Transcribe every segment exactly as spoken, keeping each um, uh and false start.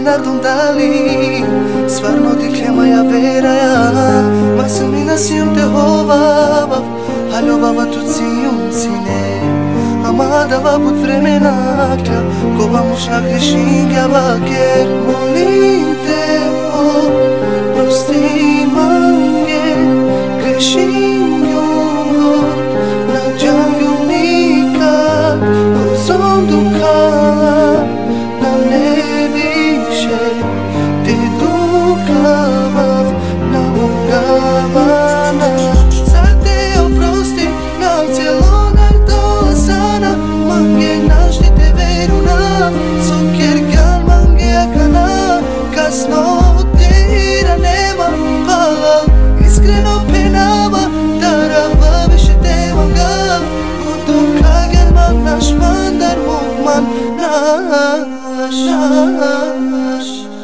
Leonardo Dali, stvarno ti moja vera ja, ma sam i na sijom te hovavav, a ljubava tu cijom sine, a madava put vremena klja, kova muša grešim ja vaker, molim te, o, prosti mange, grešim ljubot, nađam ju nikad, ko zom dukala, na ne više, te dukavav, na ungavana. Sad te oprosti, na cijelo nardo sana, mange našli te veru nav, soker gal mange akana, kasno tira nema, pala, iskreno penava, darava više te mangav, budu kagel man naš mandar mugman naš, naš.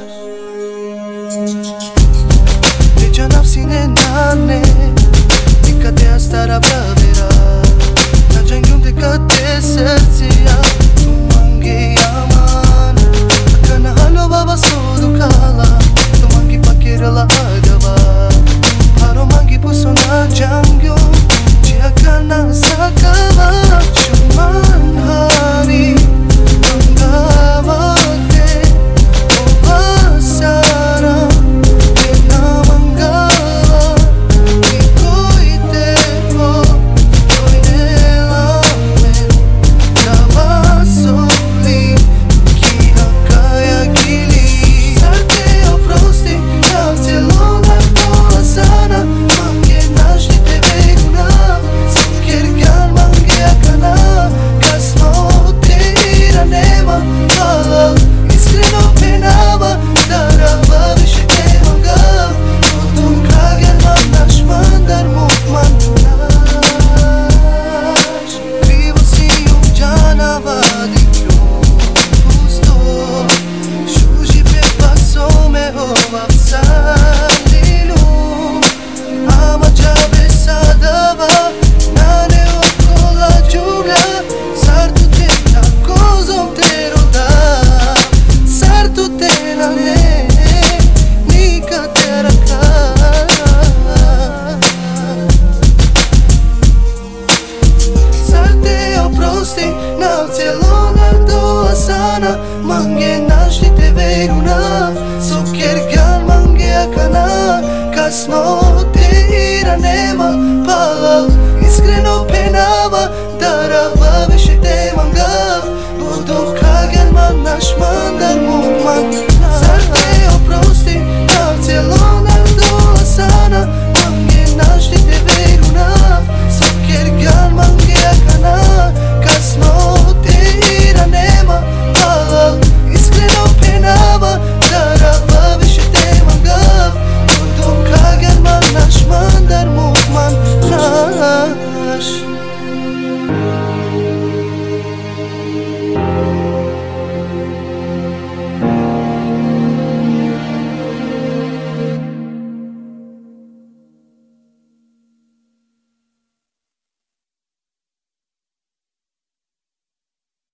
Neđa nafsine nane, nikad ja stara vravera, nađam ljumde kad te srcija, tu mange jaman, a kana halovava sodu kala, tu mangi pakirala agava, paro mangi puso nađam ljum, čija kana sakava, šuman hari, mangava te, ova sara, jedna mangava, nikoj te vo, koj ne lamen, da vas oli, kija kaja gili. Sad te oprosti, na cijelo nardo sana, mange našli te veru nav, soker gal mange akana, kasno tira nema, pala, iskreno penava, darava više te mangav, potom kagel man naš mandar mugman naš. Krivo si uđana vadi kljub pusto, šuži pepa some ovav sandinu, ama džabe sadava, na ne okola džublja, zar tu te tako zom te roda, zar tu te na ne, nikad te raka. Sad te oprosti, na cijelo nardo sana, mange našli te veru nav, soker gal mange akana, kasno tira nema, pala, iskreno penava, darava više te mangav, budu kagel man naš mandar mugman.